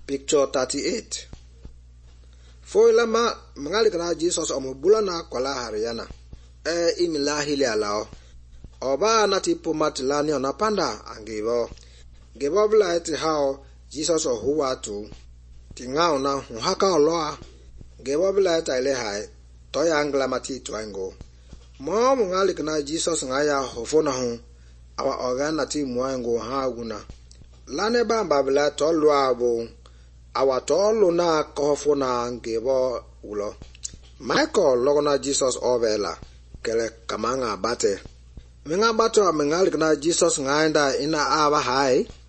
Picture 38. Foila mangali kana Jesus omubula na kwala hariana. Imila hili alao. Oba nati pumatilani onapanda angibo. Gebo bila eti hao Jesus ohuwa tu. Tingao na uhaka oloa. Gebo bila eti ile hai. Toya angla mati tuango. Mo mangali kana Jesus ngaya hofona hu. Awa organa ti muango haaguna. Lane bamba bila tolwa abo. Awa tolu na kofo na ngebo ulo. Michael logona Jesus ovela. Kele kamanga bate. Menga bato mengali kana Jesus ngaenda ina aba hai.